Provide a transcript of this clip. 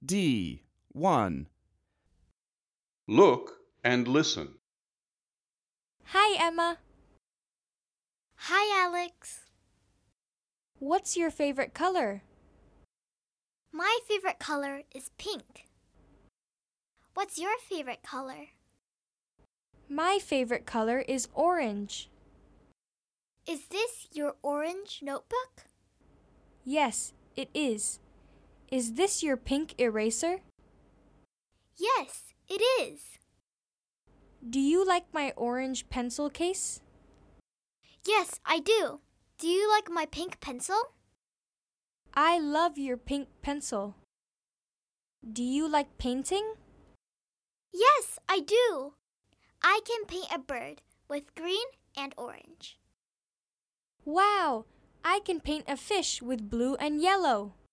D. 1. Look and listen. Hi, Emma. Hi, Alex. What's your favorite color? My favorite color is pink. What's your favorite color? My favorite color is orange. Is this your orange notebook? Yes, it is. Is this your pink eraser? Yes, it is. Do you like my orange pencil case? Yes, I do. Do you like my pink pencil? I love your pink pencil. Do you like painting? Yes, I do. I can paint a bird with green and orange. Wow! I can paint a fish with blue and yellow.